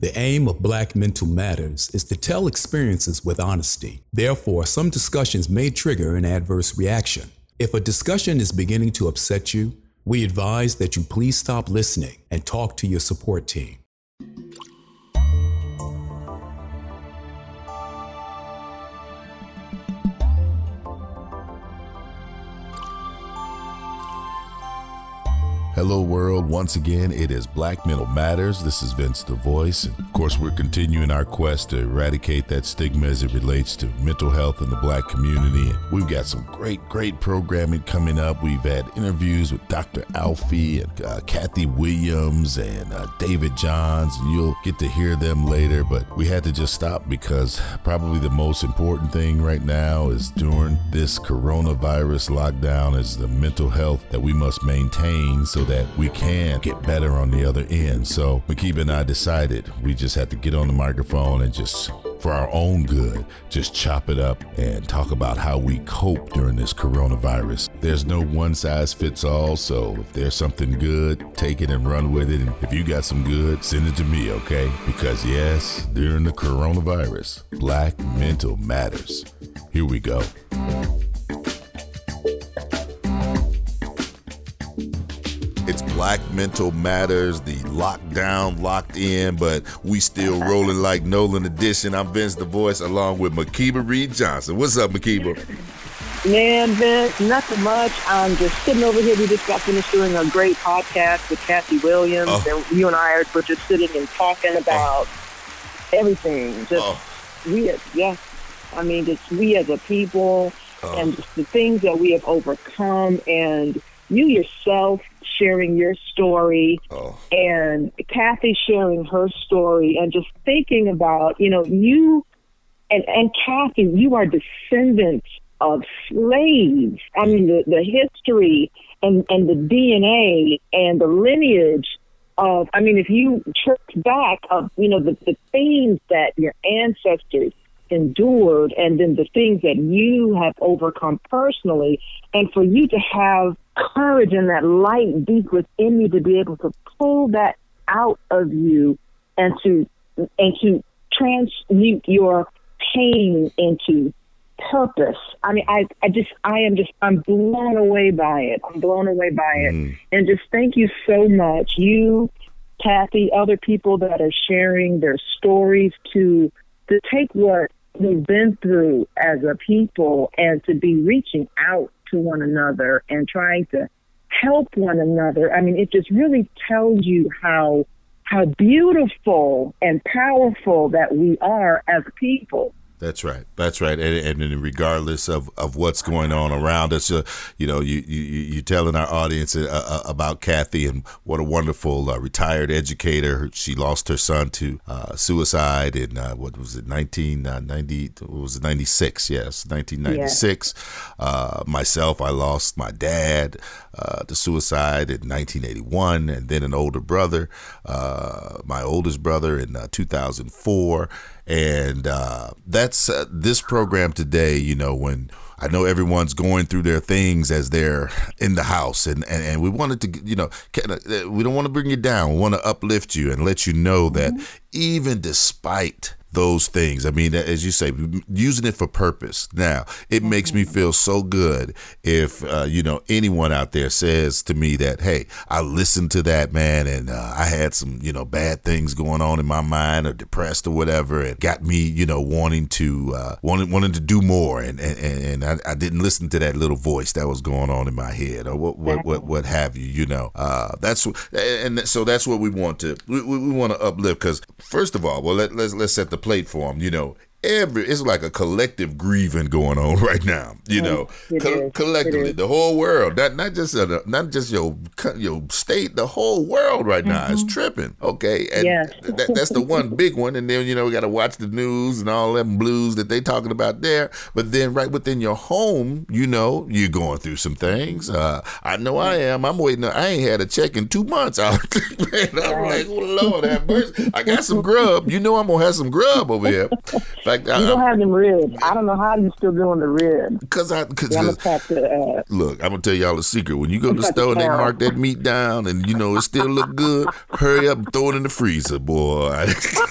The aim of Black Mental Matters is to tell experiences with honesty. Therefore, some discussions may trigger an adverse reaction. If a discussion is beginning to upset you, we advise that you please stop listening and talk to your support team. Hello world, once again it is Black Mental Matters. This is Vince the Voice, and of course we're continuing our quest to eradicate that stigma as it relates to mental health in the Black community. And we've got some great programming coming up. We've had interviews with Dr. Alfie and Kathy Williams and David Johns, and you'll get to hear them later. But we had to just stop because probably the most important thing right now is during this coronavirus lockdown is the mental health that we must maintain so that we can get better on the other end. So Makeba and I decided we just had to get on the microphone and just, for our own good, just chop it up and talk about how we cope during this coronavirus. There's no one size fits all, so if there's something good, take it and run with it. And if you got some good, send it to me, okay? Because yes, during the coronavirus, Black Mental Matters. Here we go. It's Black Mental Matters, the lockdown, locked in, but we still rolling like Nolan edition. I'm Vince the Voice along with Makeba Reed Johnson. What's up, Makeba? Man, Vince, nothing much. I'm just sitting over here. We just got finished doing a great podcast with Kathy Williams, and you and I were just sitting and talking about everything. Just we as a people, and just the things that we have overcome, and you yourself sharing your story, and Kathy sharing her story, and just thinking about, you and Kathy, you are descendants of slaves. I mean, the history and the DNA and the lineage of, if you trace back of, the things that your ancestors endured, and then the things that you have overcome personally, and for you to have courage and that light deep within you to be able to pull that out of you and to transmute your pain into purpose. I'm blown away by it. And just thank you so much. You, Kathy, other people that are sharing their stories to take what we've been through as a people and to be reaching out to one another and trying to help one another. It just really tells you how beautiful and powerful that we are as people. That's right. And regardless of what's going on around us, you telling our audience about Kathy and what a wonderful retired educator. She lost her son to suicide in 1990? Was it 96? Yes, 1996. Yeah. Myself, I lost my dad to suicide in 1981, and then an older brother, my oldest brother, in 2004. And that's this program today, when I know everyone's going through their things as they're in the house, and we wanted to, we don't want to bring you down. We want to uplift you and let you know that even despite those things, as you say, using it for purpose. Now, it makes me feel so good if, anyone out there says to me that, hey, I listened to that, man, and I had some, bad things going on in my mind or depressed or whatever, and got me, wanting to do more. And I didn't listen to that little voice that was going on in my head or what have you, so that's what we want to, we want to uplift, because first of all, let's set the plate for them, it's like a collective grieving going on right now, collectively, the whole world, not just your state, the whole world right now is tripping. Okay. And that's the one big one. And then, we got to watch the news and all them blues that they talking about there. But then right within your home, you're going through some things. I know I am. I'm waiting. I ain't had a check in 2 months. I'm like, oh Lord have mercy. I got some grub. I'm going to have some grub over here. Like you don't have them ribs. I don't know how you still doing the ribs. Because I'm gonna have to, look, I'm gonna tell y'all a secret. When you go to the store and they mark that meat down, and you know it still look good, hurry up and throw it in the freezer, boy.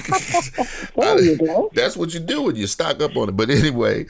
There you go. That's what you do when you stock up on it. But anyway,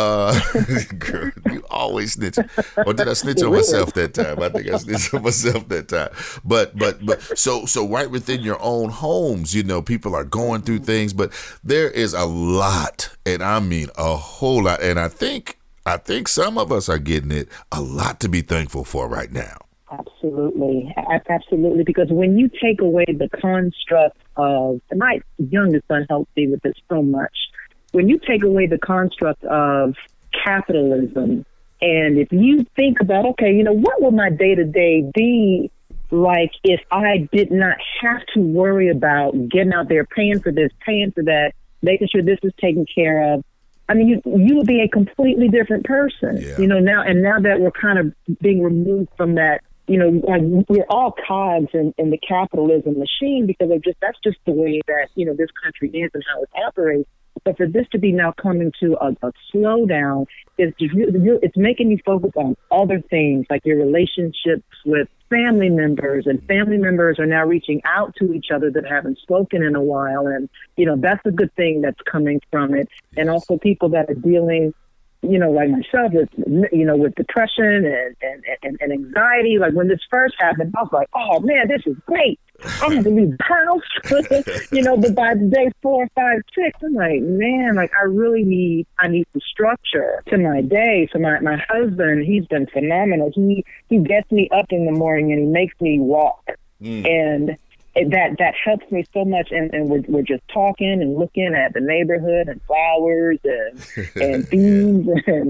girl, you always snitch. Or did I snitch on myself that time? I think I snitched on myself that time. But so right within your own homes, you know, people are going through things, but there is a lot, and I mean a whole lot, and I think some of us are getting it, a lot to be thankful for right now. Absolutely. Because when you take away the construct of, my youngest son helped me with this so much, when you take away the construct of capitalism, and if you think about, okay, you know, what would my day-to-day be like if I did not have to worry about getting out there, paying for this, paying for that, making sure this is taken care of. I mean, you would be a completely different person, you know, now that we're kind of being removed from that, you know, like we're all cogs in the capitalism machine because that's just the way that, you know, this country is and how it operates. But for this to be now coming to a slowdown, it's making you focus on other things like your relationships with family members, and family members are now reaching out to each other that haven't spoken in a while. And, you know, that's a good thing that's coming from it. And also people that are dealing, you know, like myself, with, you know, with depression and anxiety. Like when this first happened, I was like, oh man, this is great. I have to leave the house, you know, but by day 4, 5, 6, I'm like, man, like I need some structure to my day. So my husband, he's been phenomenal. He gets me up in the morning and he makes me walk. And that helps me so much, and we're just talking and looking at the neighborhood and flowers and beans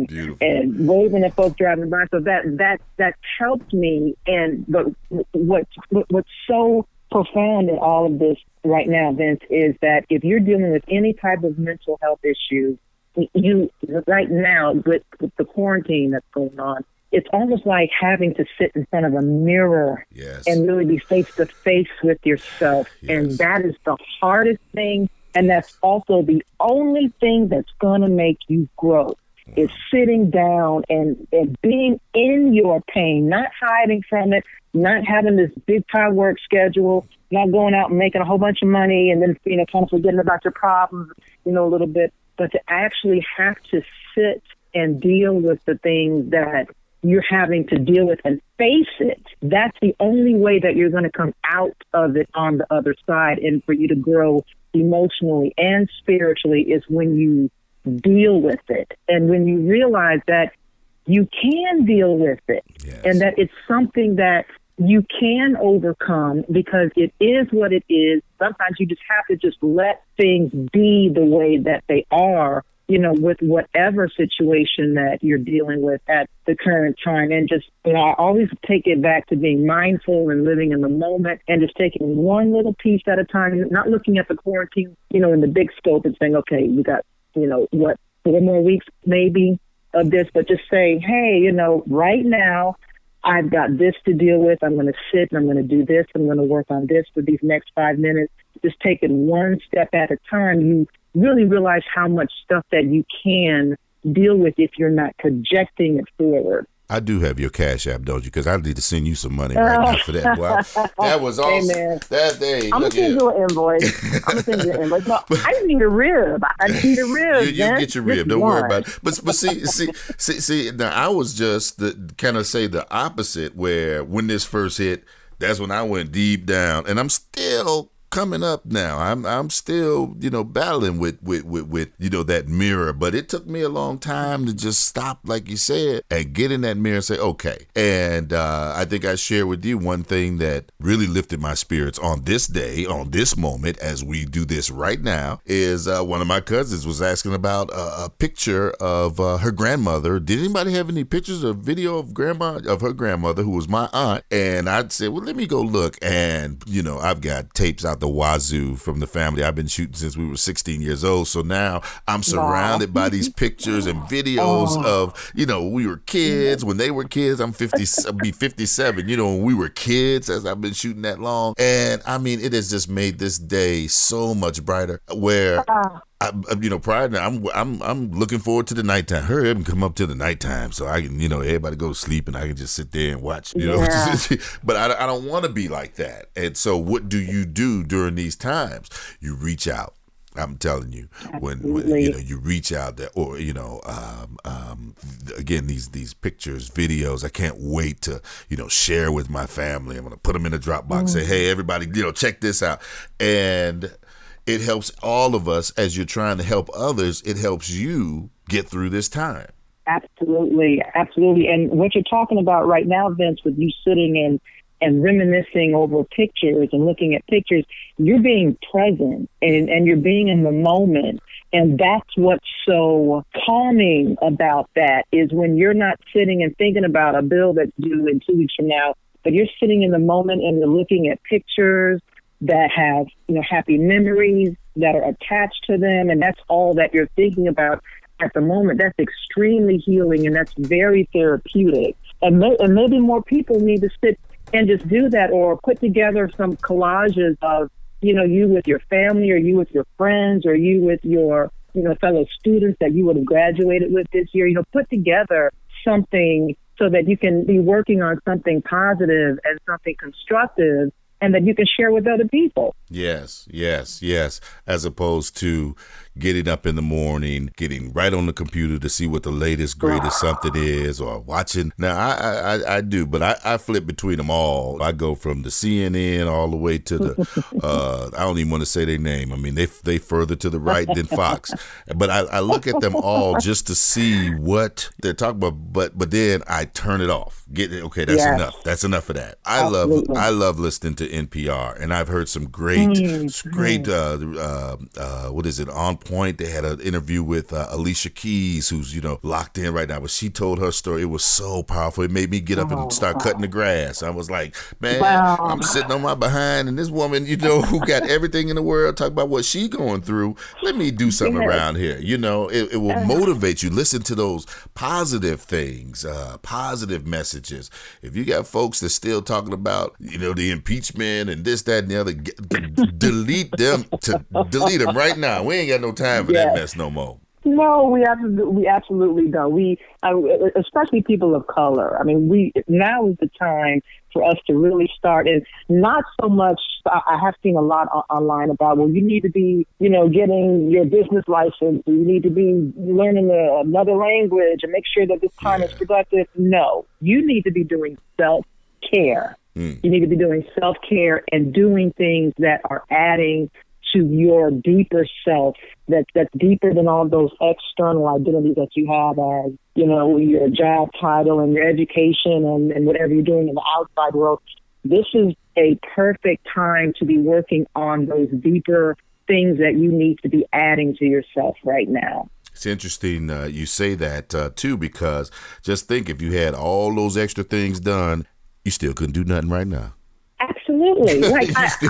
and waving at folks driving by. So that helps me. And but what's so profound in all of this right now, Vince, is that if you're dealing with any type of mental health issue, you right now with the quarantine that's going on, it's almost like having to sit in front of a mirror and really be face to face with yourself. And that is the hardest thing. And that's also the only thing that's going to make you grow is sitting down and being in your pain, not hiding from it, not having this big time work schedule, not going out and making a whole bunch of money and then, you know, kind of forgetting about your problems, you know, a little bit, but to actually have to sit and deal with the things that you're having to deal with and face it. That's the only way that you're going to come out of it on the other side. And for you to grow emotionally and spiritually is when you deal with it. And when you realize that you can deal with it and that it's something that you can overcome because it is what it is. Sometimes you just have to just let things be the way that they are, you know, with whatever situation that you're dealing with at the current time. And just, you know, I always take it back to being mindful and living in the moment and just taking one little piece at a time, not looking at the quarantine, you know, in the big scope and saying, okay, we got, you know, 4 more weeks maybe of this, but just say, hey, you know, right now I've got this to deal with. I'm going to sit and I'm going to do this. I'm going to work on this for these next 5 minutes. Just take it one step at a time. You really realize how much stuff that you can deal with if you're not projecting it forward. I do have your Cash App, don't you? Because I need to send you some money right now for that. Boy, that was awesome. Hey, that day. I'm going to send you an invoice. No, I need a rib. I need a rib. You get your rib. Don't worry about it. But see. Now I was just kind of say the opposite. Where when this first hit, that's when I went deep down, and I'm still coming up now. I'm still, you know, battling with you know, that mirror, but it took me a long time to just stop, like you said, and get in that mirror and say, okay. And I think I shared with you one thing that really lifted my spirits on this day, on this moment, as we do this right now, is one of my cousins was asking about a picture of her grandmother. Did anybody have any pictures or video of her grandmother, who was my aunt? And I'd say, well, let me go look. And, you know, I've got tapes out the wazoo from the family. I've been shooting since we were 16 years old. So now I'm surrounded by these pictures and videos of, you know, we were kids when they were kids. I'll be 57, you know, when we were kids, as I've been shooting that long. And I mean, it has just made this day so much brighter, where prior to that, I'm looking forward to the nighttime. Hurry up and come up to the nighttime so I can, everybody go to sleep and I can just sit there and watch, Yeah. But I don't want to be like that. And so what do you do during these times? You reach out. I'm telling you, when you reach out there, or again, these pictures, videos, I can't wait to share with my family. I'm gonna put them in a Dropbox. Say, hey, everybody, check this out, and it helps all of us as you're trying to help others. It helps you get through this time. Absolutely. And what you're talking about right now, Vince, with you sitting and reminiscing over pictures and looking at pictures, you're being present and you're being in the moment. And that's what's so calming about that, is when you're not sitting and thinking about a bill that's due in 2 weeks from now, but you're sitting in the moment and you're looking at pictures that have, happy memories that are attached to them. And that's all that you're thinking about at the moment. That's extremely healing, and that's very therapeutic. And maybe more people need to sit and just do that, or put together some collages of, you with your family, or you with your friends, or you with your, fellow students that you would have graduated with this year. Put together something so that you can be working on something positive and something constructive, and that you can share with other people. Yes. As opposed to getting up in the morning, getting right on the computer to see what the latest, greatest something is, or watching. Now, I do, but I flip between them all. I go from the CNN all the way to the, I don't even want to say their name. I mean, they further to the right than Fox. But I look at them all just to see what they're talking about, but then I turn it off. Okay, that's enough. That's enough of that. I love listening to NPR, and I've heard some great, what is it, On Point. They had an interview with Alicia Keys, who's, locked in right now, but she told her story. It was so powerful. It made me get up and start cutting the grass. I was like, man, I'm sitting on my behind, and this woman, who got everything in the world, talk about what she going through. Let me do something around here. It will motivate you. Listen to those positive things, positive messages. If you got folks that's still talking about, the impeachment and this, that, and the other, delete them right now. We ain't got no time for that mess no more. No, we absolutely don't. We, especially people of color. I mean, now is the time for us to really start, and not so much. I have seen a lot online about, well, you need to be, getting your business license. You need to be learning another language and make sure that this time is productive. No, you need to be doing self-care. You need to be doing self-care and doing things that are adding to your deeper self, that's deeper than all those external identities that you have as, your job title and your education and whatever you're doing in the outside world. This is a perfect time to be working on those deeper things that you need to be adding to yourself right now. It's interesting you say that, too, because just think, if you had all those extra things done, you still couldn't do nothing right now. Absolutely. Like,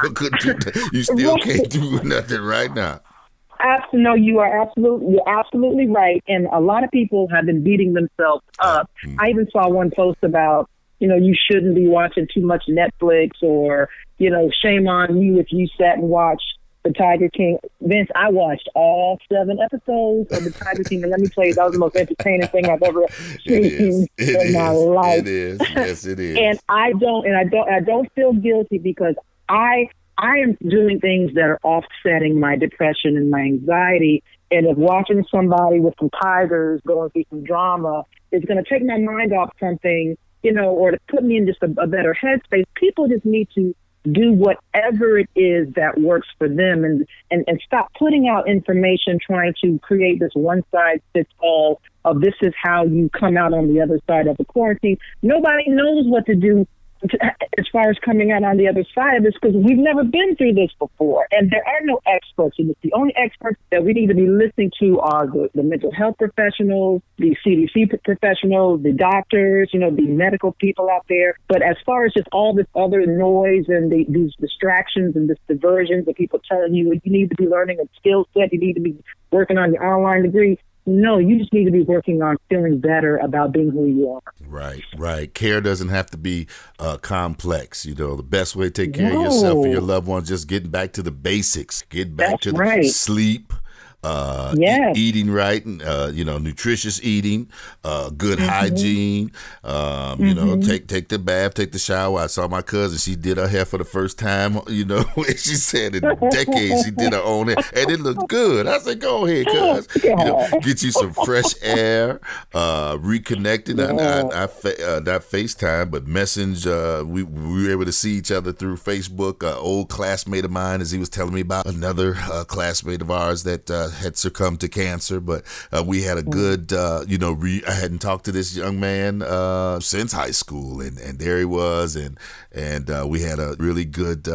you still can't do nothing right now. No, you're absolutely right. And a lot of people have been beating themselves up. I even saw one post about, you shouldn't be watching too much Netflix, or, shame on you if you sat and watched The Tiger King. Vince, I watched all 7 episodes of The Tiger King, and let me tell you, that was the most entertaining thing I've ever seen in my life. It is. Yes, it is. And I don't feel guilty, because I am doing things that are offsetting my depression and my anxiety. And if watching somebody with some tigers going through some drama is going to take my mind off something, or to put me in just a better headspace, people just need to do whatever it is that works for them, and stop putting out information trying to create this one-size-fits-all of this is how you come out on the other side of the quarantine. Nobody knows what to do as far as coming out on the other side of this, because we've never been through this before, and there are no experts in this. The only experts that we need to be listening to are the mental health professionals, the CDC professionals, the doctors, the medical people out there. But as far as just all this other noise and these distractions and this diversions of people telling you need to be learning a skill set, you need to be working on your online degree. No, you just need to be working on feeling better about being who you are. Right. Care doesn't have to be complex. The best way to take care of yourself and your loved ones, just getting back to the basics. Get back to sleep, Yes. Eating right, nutritious eating, good hygiene. You know, take the bath, take the shower. I saw my cousin; she did her hair for the first time. You know, she said in decades she did her own hair, and it looked good. I said, "Go ahead, cuz. You know, get you some fresh air, reconnected. Not FaceTime, but Message. We were able to see each other through Facebook. Old classmate of mine, as he was telling me about another classmate of ours that had succumbed to cancer, but we had a good, I hadn't talked to this young man since high school, and there he was, and we had a really good,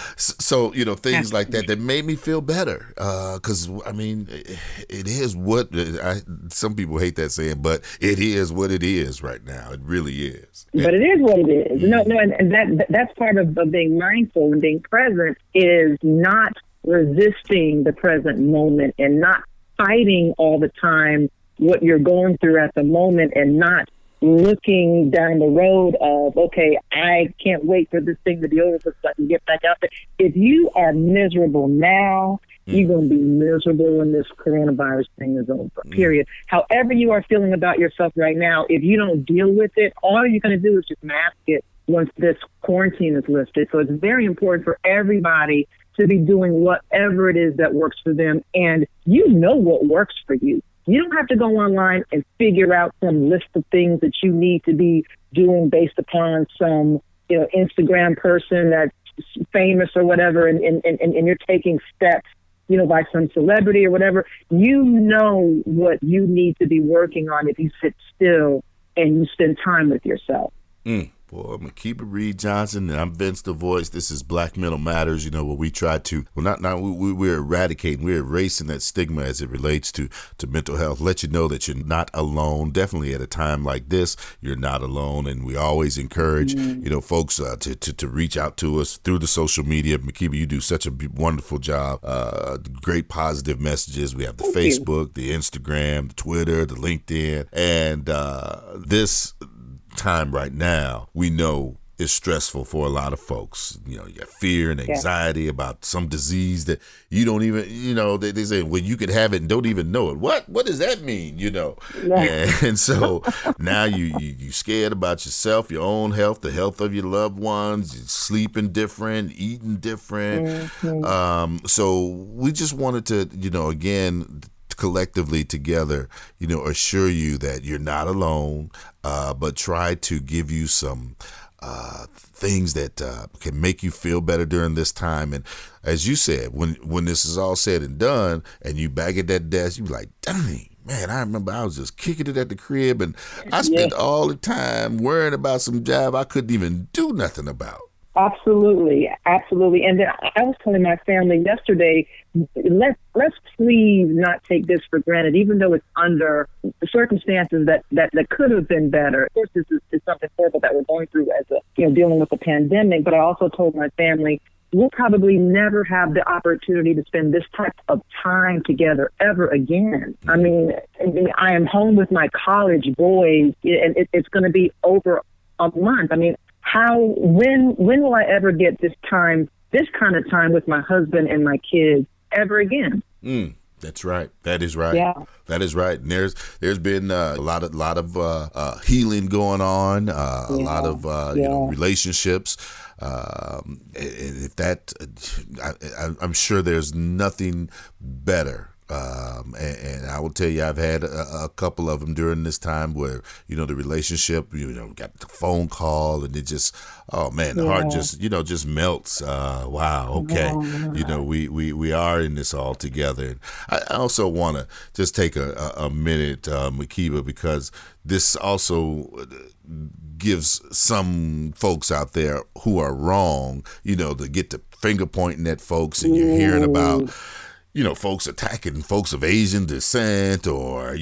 things like that made me feel better, because, I mean, it is what, some people hate that saying, but it is what it is right now. It really is. But it is what it is. No, and that's part of being mindful and being present is not resisting the present moment and not fighting all the time what you're going through at the moment and not looking down the road of, okay, I can't wait for this thing to be over so I can get back out there. If you are miserable now, you're going to be miserable when this coronavirus thing is over, period. However you are feeling about yourself right now, if you don't deal with it, all you're going to do is just mask it once this quarantine is lifted. So it's very important for everybody to be doing whatever it is that works for them. And you know what works for you. You don't have to go online and figure out some list of things that you need to be doing based upon some, Instagram person that's famous or whatever, and you're taking steps, by some celebrity or whatever. You know what you need to be working on if you sit still and you spend time with yourself. Well, I'm Makiba Reed Johnson, and I'm Vince the Voice. This is Black Mental Matters, where we try to, we're eradicating, we're erasing that stigma as it relates to mental health. Let you know that you're not alone. Definitely at a time like this, you're not alone. And we always encourage, folks to reach out to us through the social media. Makiba, you do such a wonderful job. Great positive messages. We have the Facebook, the Instagram, the Twitter, the LinkedIn, and this time right now, we know is stressful for a lot of folks. You got fear and anxiety about some disease that you don't even, they say, well, you could have it and don't even know it. What does that mean? And so now you scared about yourself, your own health, the health of your loved ones, you're sleeping different, eating different. So we just wanted to, again, collectively together, assure you that you're not alone, but try to give you some things that can make you feel better during this time. And as you said, when this is all said and done and you back at that desk, you be like, dang, man, I remember I was just kicking it at the crib and I spent all the time worrying about some job I couldn't even do nothing about. Absolutely. And then I was telling my family yesterday, let's please not take this for granted, even though it's under the circumstances that could have been better. Of course, this is something horrible that we're going through as dealing with the pandemic. But I also told my family, we'll probably never have the opportunity to spend this type of time together ever again. I mean, I am home with my college boys, and it's going to be over a month. I mean, when will I ever get this kind of time with my husband and my kids ever again? That's right. That is right. Yeah. That is right. And there's been a lot of healing going on, a lot of relationships. And if that, I'm sure there's nothing better. And I will tell you, I've had a couple of them during this time where, the relationship, got the phone call and it just, oh man, the heart just melts. Wow. Okay. We are in this all together. And I also want to just take a minute, Makiba, because this also gives some folks out there who are wrong, to get to finger pointing at folks, and you're hearing about, folks attacking folks of Asian descent, or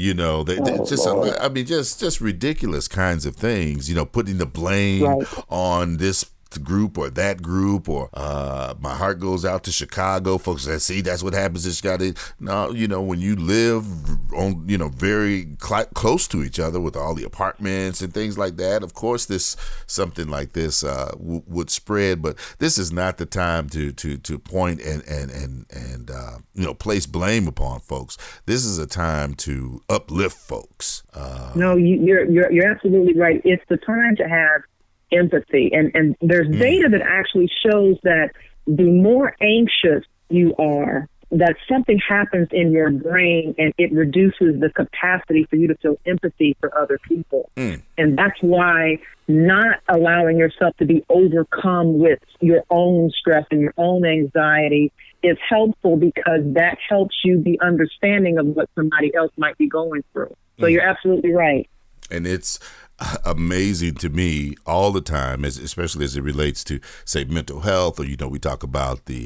just ridiculous kinds of things. Putting the blame on this group or that group, or my heart goes out to Chicago. Folks say, see, that's what happens in Chicago. No, when you live on, very close to each other with all the apartments and things like that, of course, something like this would spread. But this is not the time to point and place blame upon folks. This is a time to uplift folks. No, you're absolutely right. It's the time to have empathy, and there's data that actually shows that the more anxious you are, that something happens in your brain and it reduces the capacity for you to feel empathy for other people. And that's why not allowing yourself to be overcome with your own stress and your own anxiety is helpful, because that helps you be understanding of what somebody else might be going through. So you're absolutely right. And it's amazing to me all the time, especially as it relates to, say, mental health, or, we talk about the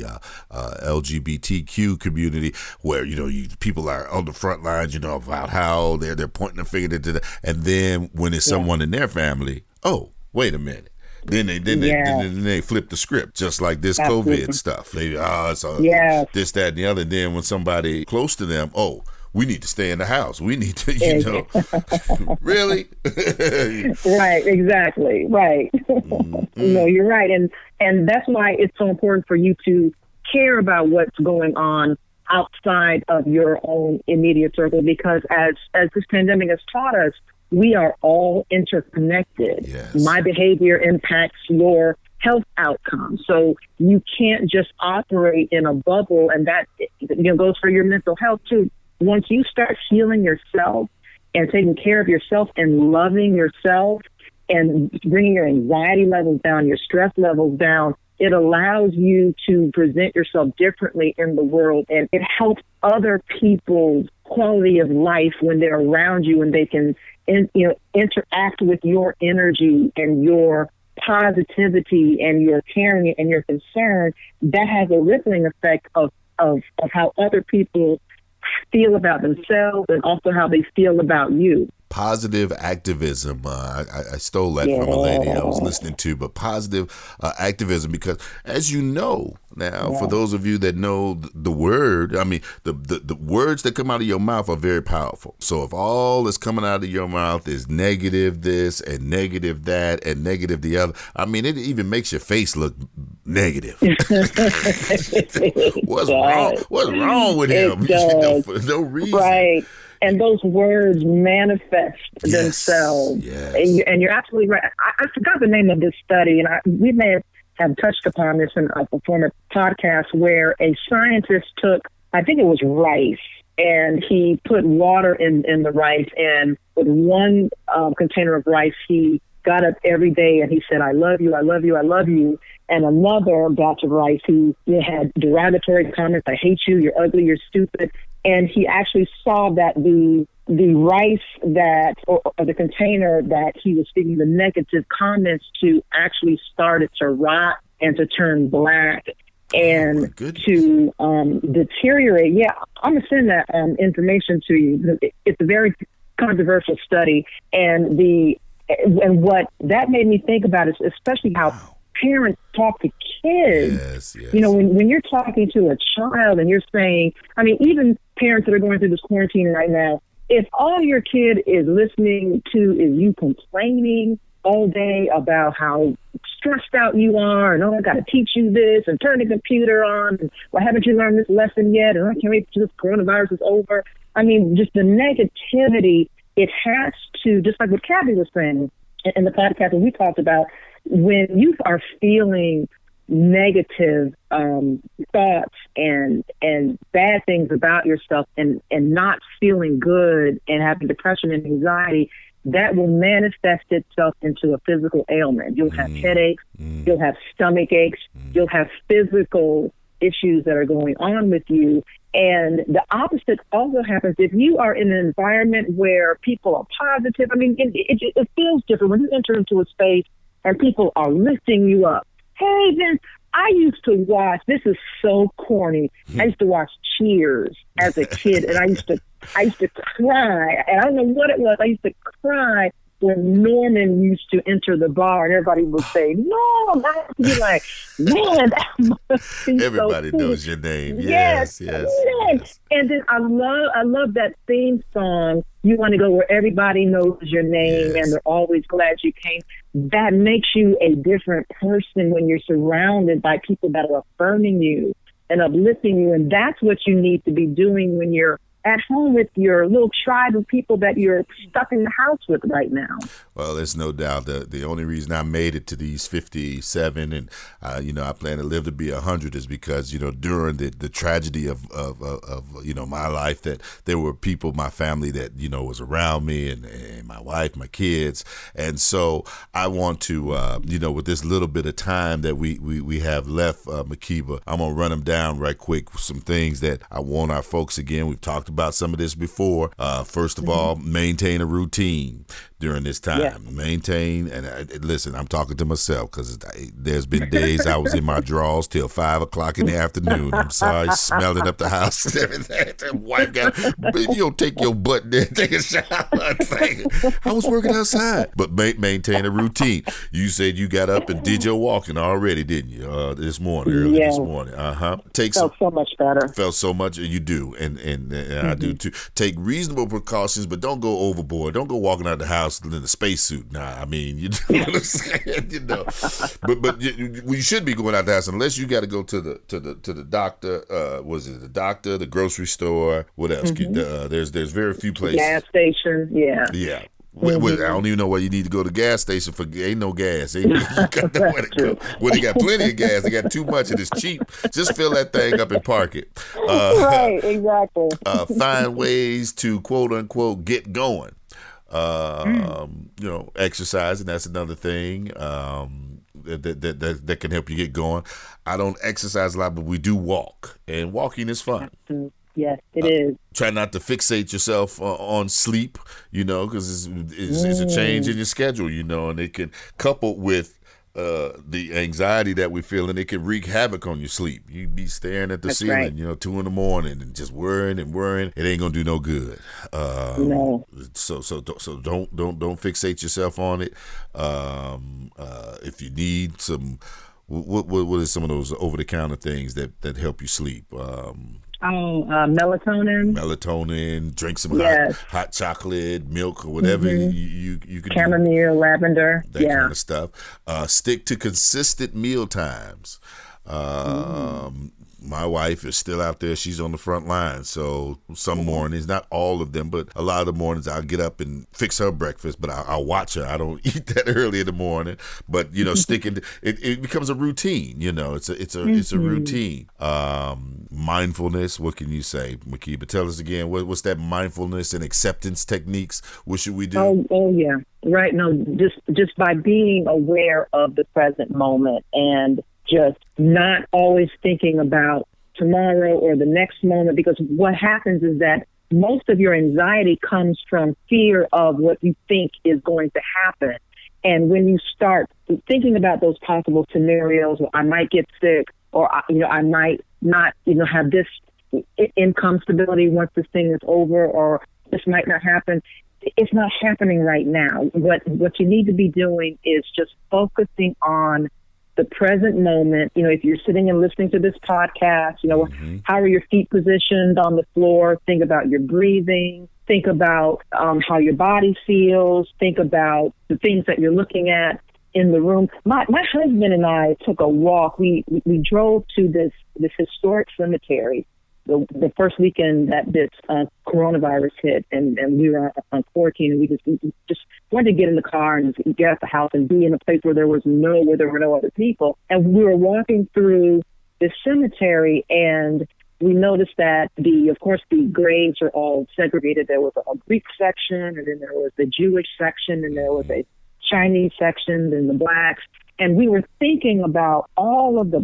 LGBTQ community, where, people are on the front lines, about how they're pointing a finger to and then when it's someone in their family, oh, wait a minute. Then they flip the script, just like this COVID stuff. This, that, and the other. Then when somebody close to them, oh, we need to stay in the house. We need to, really? Right, exactly, right. No, you're right. And that's why it's so important for you to care about what's going on outside of your own immediate circle, because as this pandemic has taught us, we are all interconnected. Yes. My behavior impacts your health outcomes. So you can't just operate in a bubble, and that goes for your mental health too. Once you start healing yourself and taking care of yourself and loving yourself and bringing your anxiety levels down, your stress levels down, it allows you to present yourself differently in the world, and it helps other people's quality of life when they're around you and they can interact with your energy and your positivity and your caring and your concern. That has a rippling effect of how other people feel about themselves and also how they feel about you. Positive activism. I stole that from a lady I was listening to, but positive activism, because as you know now, for those of you that know the word, the words that come out of your mouth are very powerful. So if all that's coming out of your mouth is negative this and negative that and negative the other, it even makes your face look negative. What's wrong with him? For no reason. Right. And those words manifest themselves. Yes. And you're absolutely right. I forgot the name of this study, and we may have touched upon this in a former podcast, where a scientist took, I think it was rice, and he put water in the rice, and with one container of rice, he got up every day and he said, I love you, I love you, I love you. And another batch of rice, he had derogatory comments, I hate you, you're ugly, you're stupid. And he actually saw that the rice that, or the container that he was speaking the negative comments to, actually started to rot and to turn black and to deteriorate. Yeah, I'm going to send that information to you. It's a very controversial study. And what that made me think about is especially how parents talk to kids. Yes. When you're talking to a child and you're saying, even parents that are going through this quarantine right now, if all your kid is listening to is you complaining all day about how stressed out you are, and I got to teach you this, and turn the computer on, and why haven't you learned this lesson yet, and I can't wait till this coronavirus is over. Just the negativity, it has to, just like what Kathy was saying in the podcast that we talked about, when you are feeling negative thoughts and bad things about yourself and not feeling good and having depression and anxiety, that will manifest itself into a physical ailment. You'll have headaches, you'll have stomach aches, you'll have physical issues that are going on with you. And the opposite also happens if you are in an environment where people are positive. It feels different when you enter into a space and people are lifting you up. Hey, Vince, I used to watch, this is so corny, I used to watch Cheers as a kid, and I used to cry, and I don't know what it was, I used to cry when Norman used to enter the bar, and everybody would say, Norm, I have to be like, man, that must be everybody so cool. knows your name. Yes. And then I love that theme song, You Want to Go Where Everybody Knows Your Name, and they're always glad you came. That makes you a different person when you're surrounded by people that are affirming you. and uplifting you. And that's what you need to be doing when you're at home with your little tribe of people that you're stuck in the house with right now. Well, there's no doubt that the only reason I made it to these 57 and, I plan to live to be 100 is because, during the tragedy of my life, that there were people, my family that, was around me and my wife, my kids. And so I want to, with this little bit of time that we have left, Makeba, I'm going to run them down right quick with some things that I want our folks, again, we've talked about some of this before. First of all, maintain a routine during this time. Yeah. Maintain, and listen, I'm talking to myself because there's been days I was in my drawers till 5 o'clock in the afternoon. I'm sorry, smelling up the house and everything. Wife got, take your butt there, take a shower. I was working outside, but maintain a routine. You said you got up and did your walking already, didn't you? This morning, early this morning. Felt so much better. Felt so much, you do, and I do too. Take reasonable precautions, but don't go overboard. Don't go walking out the house in a spacesuit. Nah, I mean, you know what I'm saying, But we should be going out the house unless you got to go to the doctor. Was it the doctor, the grocery store? What else? There's very few places. Gas station. Yeah. Yeah. I don't even know where you need to go to the gas station for. Ain't no gas. You got nowhere to go. Well, they got plenty of gas. They got too much and it's cheap. Just fill that thing up and park it. Right, exactly. Find ways to quote unquote get going. Exercise, and that's another thing that can help you get going. I don't exercise a lot, but we do walk, and walking is fun. Yes, it is. Try not to fixate yourself on sleep, because it's a change in your schedule, and it can couple with the anxiety that we feel, and it can wreak havoc on your sleep. You be staring at the ceiling, 2 a.m. and just worrying. It ain't gonna do no good. No. So don't fixate yourself on it. If you need some, what is some of those over the counter things that help you sleep? Melatonin. Melatonin. Drink some hot chocolate, milk, or whatever you can. Chamomile, lavender. That kind of stuff. Stick to consistent meal times. My wife is still out there. She's on the front line. So some mornings, not all of them, but a lot of the mornings I'll get up and fix her breakfast, but I'll watch her. I don't eat that early in the morning, but sticking to it becomes a routine. It's a routine. Mindfulness. What can you say, Makeba? Tell us again. What's that mindfulness and acceptance techniques? What should we do? Oh yeah. Right. No, just by being aware of the present moment and just not always thinking about tomorrow or the next moment, because what happens is that most of your anxiety comes from fear of what you think is going to happen. And when you start thinking about those possible scenarios, I might get sick, or I might not have this income stability once this thing is over, or this might not happen. It's not happening right now. What you need to be doing is just focusing on the present moment. If you're sitting and listening to this podcast, how are your feet positioned on the floor? Think about your breathing. Think about how your body feels. Think about the things that you're looking at in the room. My husband and I took a walk. We drove to this historic cemetery the first weekend that this coronavirus hit, and we were on quarantine, and we just wanted to get in the car and get out the house and be in a place where there were no other people. And we were walking through this cemetery, and we noticed that of course the graves are all segregated. There was a Greek section, and then there was the Jewish section, and there was a Chinese section, and the blacks. And we were thinking about all of the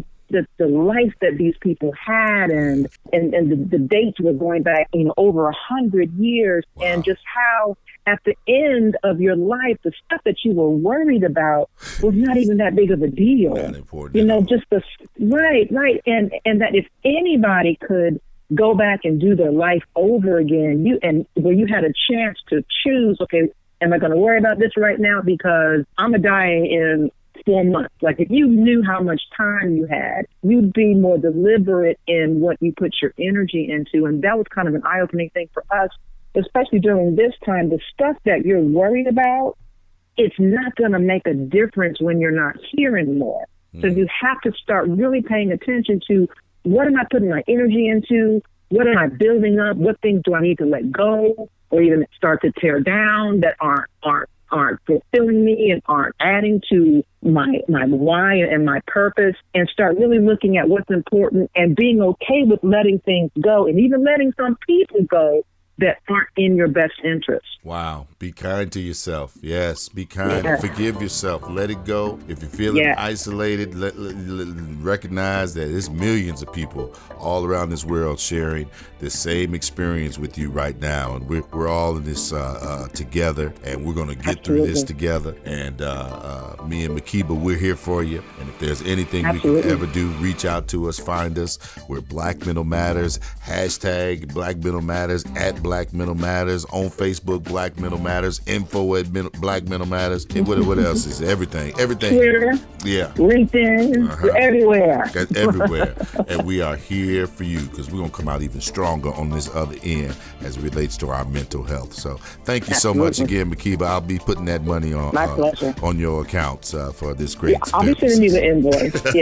life that these people had, and the dates were going back, over 100 years. Wow. And just how at the end of your life, the stuff that you were worried about was not even that big of a deal. Not important. Just right. And that if anybody could go back and do their life over again, you had a chance to choose, okay, am I going to worry about this right now because I'm going to die in 4 months? Like, if you knew how much time you had, you'd be more deliberate in what you put your energy into. And that was kind of an eye-opening thing for us, especially during this time. The stuff that you're worried about, it's not going to make a difference when you're not here anymore. So you have to start really paying attention to what am I putting my energy into? What am I building up? What things do I need to let go or even start to tear down that aren't fulfilling me and aren't adding to my why and my purpose, and start really looking at what's important and being okay with letting things go and even letting some people go that aren't in your best interest. Wow. Be kind to yourself. Yes. Be kind. Yeah. Forgive yourself. Let it go. If you're feeling isolated, recognize that there's millions of people all around this world sharing the same experience with you right now. And we're all in this together, and we're going to get through this together. And me and Makeba, we're here for you. And if there's anything we can ever do, reach out to us, find us. We're Black Mental Matters, hashtag Black Mental Matters, at Black Mental Matters, on Facebook, Black Mental Matters, info at Black Mental Matters, and what else is everything? Twitter, LinkedIn, everywhere. Everywhere. And we are here for you, because we're going to come out even stronger on this other end as it relates to our mental health. So thank you so much again, Makeba. I'll be putting that money on on your accounts for this great experience. I'll be sending you the invoice.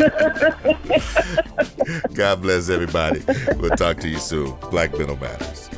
God bless everybody. We'll talk to you soon. Black Mental Matters.